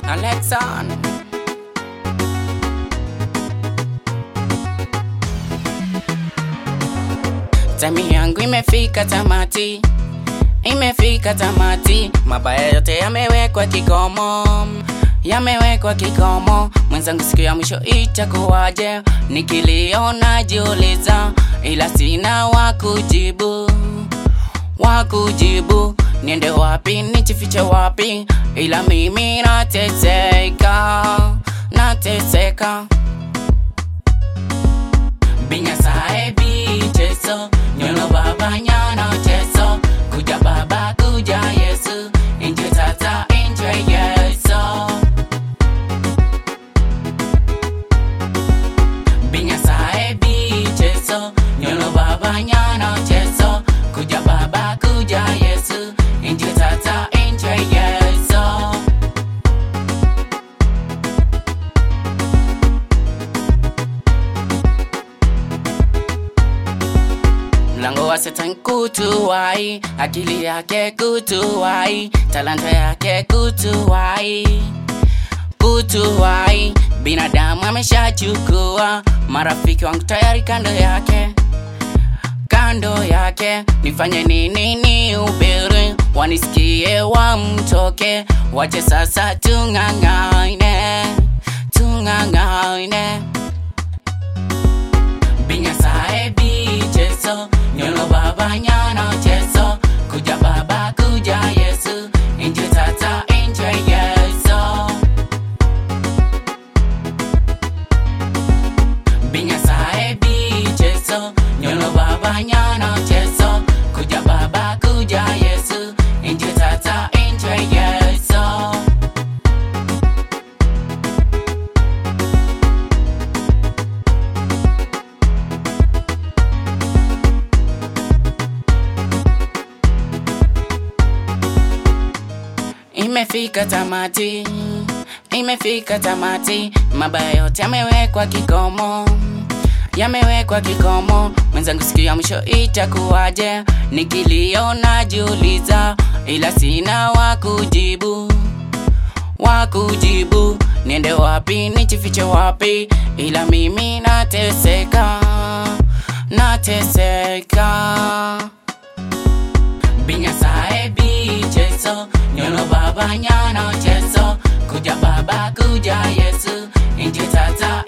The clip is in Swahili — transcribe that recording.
Alexan. Time yangu imefika tamati, imefika tamati. Mabaya yote yamewekwa kikomo, yamewekwa kikomo. Mwenzangu siku ya mwisho itakuwaje? Nikiliona jiuliza, ila sina wakujibu, wakujibu. Niende wapi, nijifiche wapi? Ila mimi nateseka, nateseka. Binya saebi Jesu, nyono baba nyana Jesu. Kuja baba, kuja Yesu. Inje tata, inje Yesu. Binya saebi Jesu, nyono baba nyana Jesu. Kuja baba, kuja Yesu. Inje tata, inje Yesu. Mlango wa Satan kutuwai, akili yake kutuwai, talanta yake kutuwai, kutuwai. Binadamu ameshachukua, marafiki wangu tayari kando yake, kando yake. Nifanye nini nihubiri, wanisikie wamtoke, wache sasa tung'ang'ane, tung'ang'ane. Binya saebi Jesu, nyono baba nyana Jesu. Kuja baba, kuja Yesu. Inje tata, inje Yesu. Binya saebi Jesu, nyono baba nyana Jesu. Kuja baba, kuja Yesu. Inje tata, inje Yesu. Imefika tamati, imefika tamati. Mabaya yote yamewekwa kikomo, yamewekwa kikomo. Mwenzangu siku ya mwisho itakuwaje? Nikiliona jiuliza, ila sina wakujibu, wakujibu. Niende wapi, nijifiche wapi? Ila mimi nateseka, nateseka. Binya saebi Jesu, nyono baba nyana Jesu. Kuja baba, kuja Yesu. Inje tata,